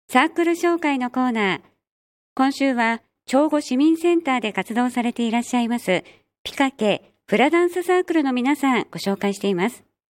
サークル紹介のコーナー。今週は長後市民センターで活動されていらっしゃいますピカケフラダンスサークルの皆さんご紹介しています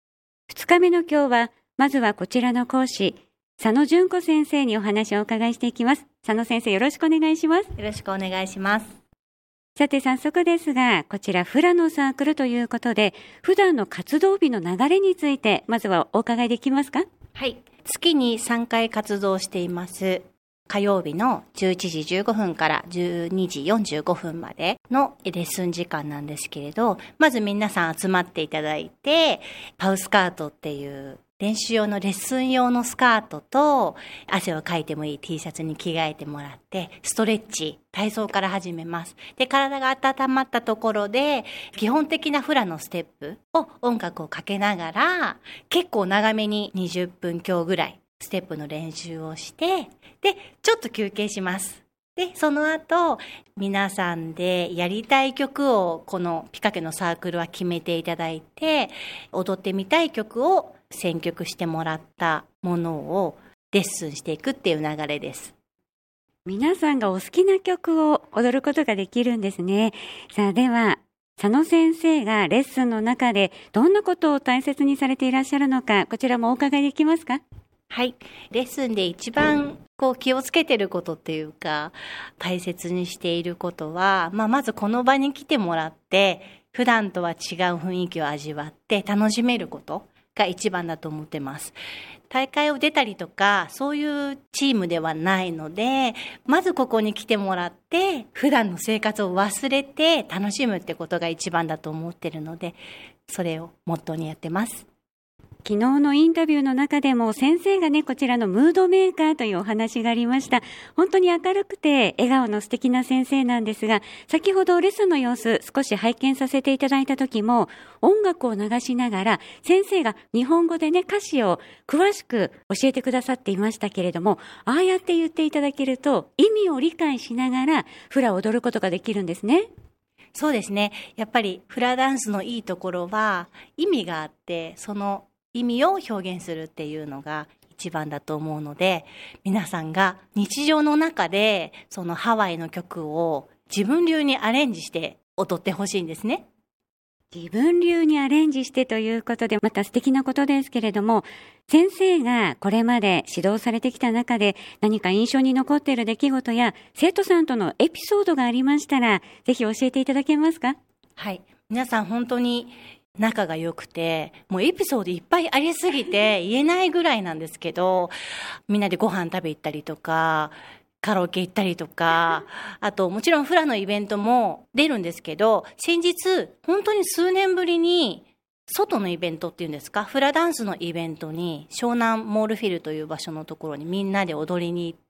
。2日目の今日はまずはこちらの講師佐野純子先生にお話をお伺いしていきます。佐野先生、よろしくお願いします。 よろしくお願いします。 さて早速ですが、こちらフラのサークルということで、普段の活動日の流れについてまずはお伺いできますか？ はい、月に3回活動しています。火曜日の11時15分から12時45分までのレッスン時間なんですけれど、まず皆さん集まっていただいて、パウスカートっていう練習用のレッスン用のスカートと汗をかいてもいい T シャツに着替えてもらってストレッチ、体操から始めます。で、体が温まったところで基本的なフラのステップを音楽をかけながら結構長めに20分強ぐらいステップの練習をしてで、ちょっと休憩します。で、その後皆さんでやりたい曲をこのピカケのサークルは決めていただいて踊ってみたい曲を選曲してもらったものをレッスンしていくっていう流れです。 皆さんがお好きな曲を踊ることができるんですね。さあでは佐野先生がレッスンの中でどんなことを大切にされていらっしゃるのか、こちらもお伺いできますか？ はい、レッスンで一番気をつけてることっていうか大切にしていることは、まずこの場に来てもらって普段とは違う雰囲気を味わって楽しめることが一番だと思ってます。大会を出たりとかそういうチームではないので、まずここに来てもらって普段の生活を忘れて楽しむってことが一番だと思ってるので、それをモットーにやってます。 昨日のインタビューの中でも先生がね、こちらのムードメーカーというお話がありました。本当に明るくて笑顔の素敵な先生なんですが、先ほどレッスンの様子少し拝見させていただいた時も音楽を流しながら先生が日本語でね、歌詞を詳しく教えてくださっていましたけれども、ああやって言っていただけると意味を理解しながらフラを踊ることができるんですね。 そうですね。やっぱりフラダンスのいいところは意味があって、その意味を表現するっていうのが一番だと思うので、皆さんが日常の中でそのハワイの曲を自分流にアレンジして踊ってほしいんですね。 自分流にアレンジしてということでまた素敵なことですけれども、先生がこれまで指導されてきた中で何か印象に残っている出来事や生徒さんとのエピソードがありましたらぜひ教えていただけますか？ はい、皆さん本当に仲が良くて、もうエピソードいっぱいありすぎて言えないぐらいなんですけど、みんなでご飯食べ行ったりとかカラオケ行ったりとか、あともちろんフラのイベントも出るんですけど、先日本当に数年ぶりに外のイベントっていうんですか、フラダンスのイベントに湘南モールフィルという場所のところにみんなで踊りに行って、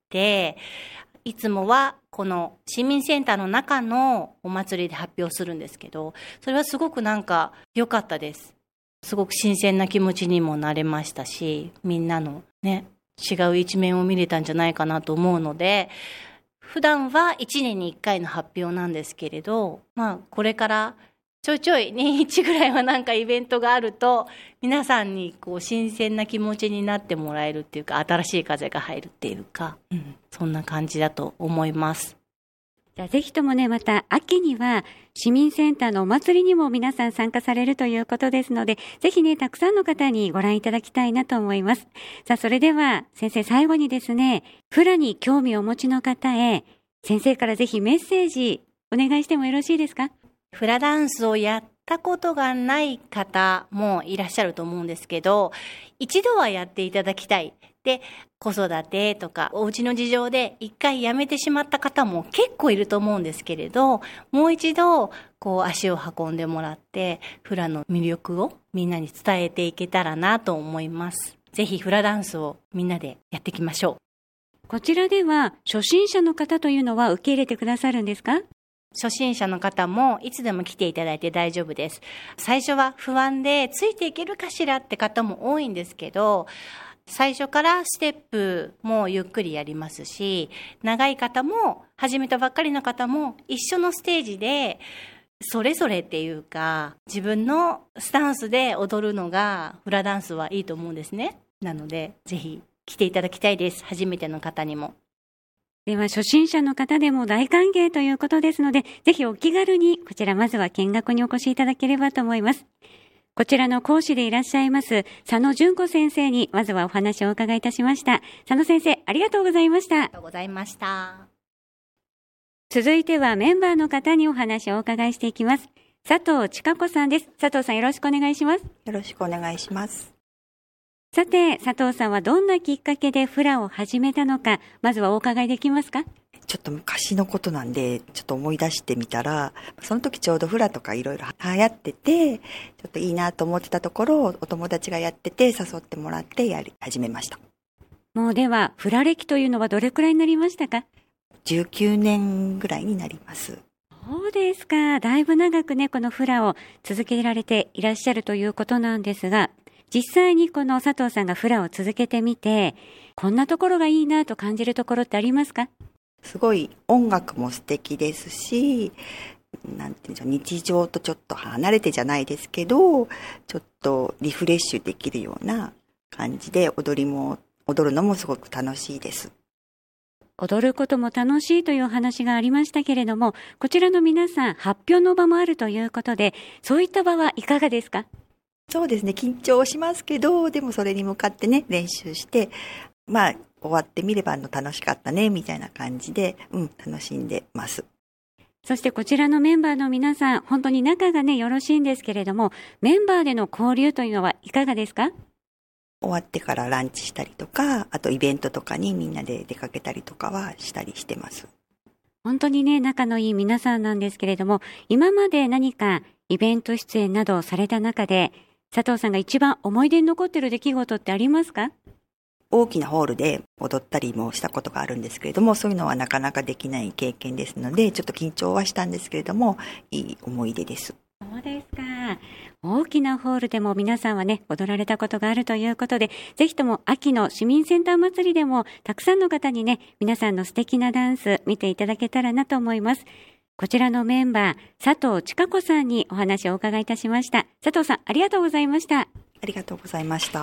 いつもはこの市民センターの中のお祭りで発表するんですけど、それはすごく良かったです。すごく新鮮な気持ちにもなれましたし、みんなのね、違う一面を見れたんじゃないかなと思うので、普段は1年に1回の発表なんですけれど、これからちょいちょい年1ぐらいはイベントがあると皆さんに新鮮な気持ちになってもらえるっていうか、新しい風が入るっていうか、そんな感じだと思います。 じゃあぜひともね、また秋には市民センターのお祭りにも皆さん参加されるということですので、ぜひね、たくさんの方にご覧いただきたいなと思います。さあ、それでは先生、最後にですね、フラに興味をお持ちの方へ先生からぜひメッセージお願いしてもよろしいですか？ フラダンスをやったことがない方もいらっしゃると思うんですけど、一度はやっていただきたい。で、子育てとかお家の事情で一回やめてしまった方も結構いると思うんですけれど、もう一度足を運んでもらってフラの魅力をみんなに伝えていけたらなと思います。ぜひフラダンスをみんなでやっていきましょう。 こちらでは初心者の方というのは受け入れてくださるんですか？ 初心者の方もいつでも来ていただいて大丈夫です。最初は不安でついていけるかしらって方も多いんですけど、最初からステップもゆっくりやりますし、長い方も始めたばっかりの方も一緒のステージでそれぞれっていうか自分のスタンスで踊るのがフラダンスはいいと思うんですね。なのでぜひ来来ていただきたいです。初めての方にも。 では初心者の方でも大歓迎ということですので、ぜひお気軽にこちらまずは見学にお越しいただければと思います。こちらの講師でいらっしゃいます佐野純子先生にまずはお話をお伺いいたしました。佐野先生、ありがとうございました。 ありがとうございました。 続いてはメンバーの方にお話をお伺いしていきます。佐藤千佳子さんです。佐藤さん、よろしくお願いします。 よろしくお願いします。 さて、佐藤さんはどんなきっかけでフラを始めたのか、まずはお伺いできますか？ ちょっと昔のことなんで、ちょっと思い出してみたら、その時ちょうどフラとかいろいろ流行ってて、ちょっといいなと思ってたところ、お友達がやってて誘ってもらってやり始めました。 もうでは、フラ歴というのはどれくらいになりましたか ？19年ぐらいになります。 そうですか。だいぶ長くね、このフラを続けられていらっしゃるということなんですが、実際にこの佐藤さんがフラを続けてみて、こんなところがいいなと感じるところってありますか？ すごい音楽も素敵ですし、なんていうんでしょう、日常とちょっと離れてじゃないですけど、ちょっとリフレッシュできるような感じで踊るのもすごく楽しいです。 踊ることも楽しいというお話がありましたけれども、こちらの皆さん発表の場もあるということで、そういった場はいかがですか？ そうですね、緊張しますけど、でもそれに向かってね、練習して、終わってみれば楽しかったね、みたいな感じで、楽しんでます。 そしてこちらのメンバーの皆さん、本当に仲がね、よろしいんですけれども、メンバーでの交流というのはいかがですか？ 終わってからランチしたりとか、あとイベントとかにみんなで出かけたりとかはしたりしてます。 本当にね、仲のいい皆さんなんですけれども、今まで何かイベント出演などをされた中で、佐藤さんが一番思い出に残っている出来事ってありますか？ 大きなホールで踊ったりもしたことがあるんですけれども、そういうのはなかなかできない経験ですので、ちょっと緊張はしたんですけれども、いい思い出です。 そうですか。大きなホールでも皆さんはね、踊られたことがあるということで、ぜひとも秋の市民センター祭りでも、たくさんの方にね、皆さんの素敵なダンス見ていただけたらなと思います。こちらのメンバー、佐藤千佳子さんにお話をお伺いいたしました。佐藤さん、ありがとうございました。 ありがとうございました。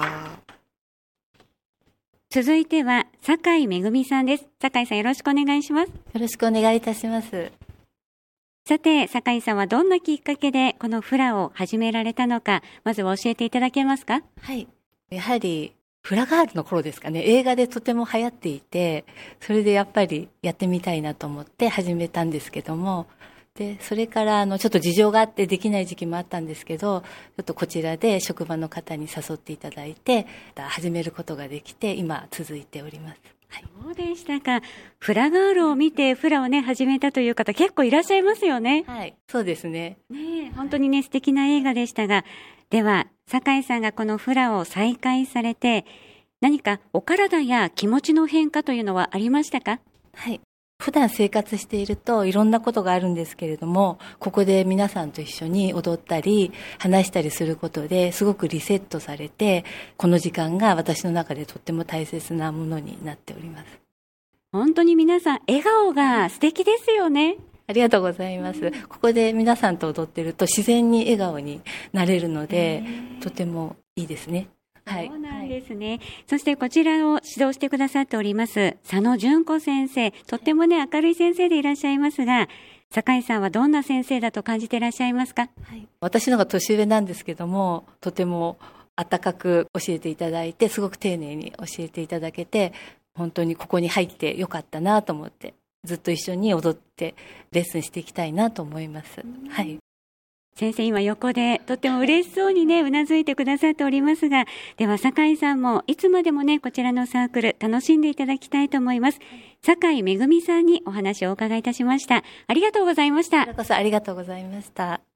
続いては、酒井めぐみさんです。酒井さん、よろしくお願いします。よろしくお願いいたします。 さて、酒井さんはどんなきっかけでこのフラを始められたのか、まずは教えていただけますか？ はい。やはり、フラガールの頃ですかね、映画でとても流行っていて、それでやっぱりやってみたいなと思って始めたんですけども、で、それからちょっと事情があってできない時期もあったんですけど、ちょっとこちらで職場の方に誘っていただいて、始めることができて、今続いております。はい、 そうでしたか。フラガールを見てフラをね、始めたという方結構いらっしゃいますよね。 はい、そうですね。 ねえ、本当にね、素敵な映画でしたが、では、酒井さんがこのフラを再開されて、何かお体や気持ちの変化というのはありましたか？ はい。普段生活しているといろんなことがあるんですけれども、ここで皆さんと一緒に踊ったり話したりすることですごくリセットされて、この時間が私の中でとっても大切なものになっております。 本当に皆さん笑顔が素敵ですよね。 ありがとうございます。ここで皆さんと踊ってると自然に笑顔になれるので、とてもいいですね。はい、 そうなんですね、はい、そしてこちらを指導してくださっております佐野純子先生、とってもね明るい先生でいらっしゃいますが、酒井さんはどんな先生だと感じていらっしゃいますか？ はい、私の方が年上なんですけども、とても温かく教えていただいて、すごく丁寧に教えていただけて、本当にここに入ってよかったなと思って、ずっと一緒に踊ってレッスンしていきたいなと思います。はい。 先生、今横でとっても嬉しそうにねうなずいてくださっておりますが、では酒井さんもいつまでもねこちらのサークル楽しんでいただきたいと思います。酒井めぐみさんにお話をお伺いいたしました。ありがとうございました。 こちらこそありがとうございました。